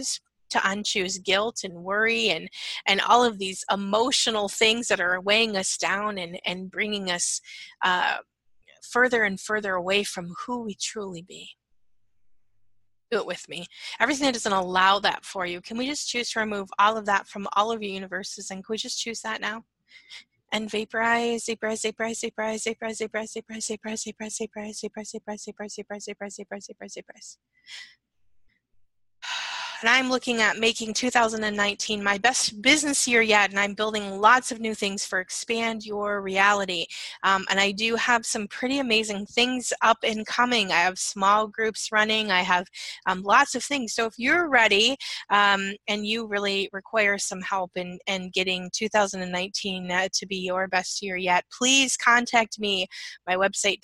Speaker 2: to unchoose guilt and worry and all of these emotional things that are weighing us down and bringing us further and further away from who we truly be. Do it with me. Everything that doesn't allow that for you, can we just choose to remove all of that from all of your universes? And can we just choose that now? And vaporize, vaporize, vaporize, vaporize, vaporize, vaporize, vaporize, vaporize, vaporize, vaporize, vaporize, vaporize, vaporize, vaporize, vaporize, vaporize, vaporize, vaporize. And I'm looking at making 2019 my best business year yet, and I'm building lots of new things for Expand Your Reality. And I do have some pretty amazing things up and coming. I have small groups running. I have lots of things. So if you're ready and you really require some help in getting 2019 to be your best year yet, please contact me. My website,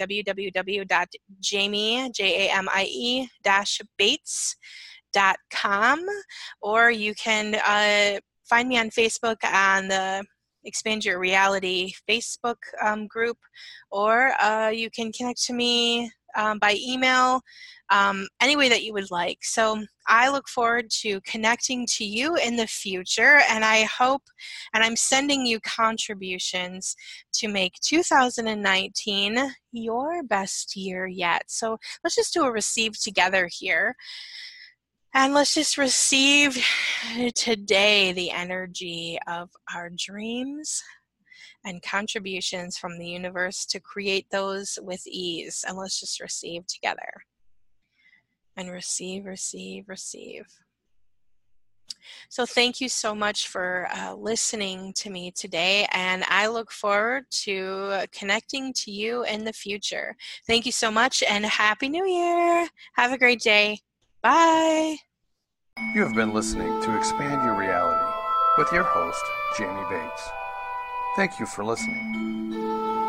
Speaker 2: www.jamie-bates.com, or you can find me on Facebook on the Expand Your Reality Facebook group, or you can connect to me by email, any way that you would like. So I look forward to connecting to you in the future, and I hope, and I'm sending you contributions to make 2019 your best year yet. So let's just do a receive together here. And let's just receive today the energy of our dreams and contributions from the universe to create those with ease. And let's just receive together. And receive, receive, receive. So thank you so much for listening to me today, and I look forward to connecting to you in the future. Thank you so much, and Happy New Year. Have a great day. Bye.
Speaker 1: You have been listening to Expand Your Reality with your host, Jamie Bates. Thank you for listening.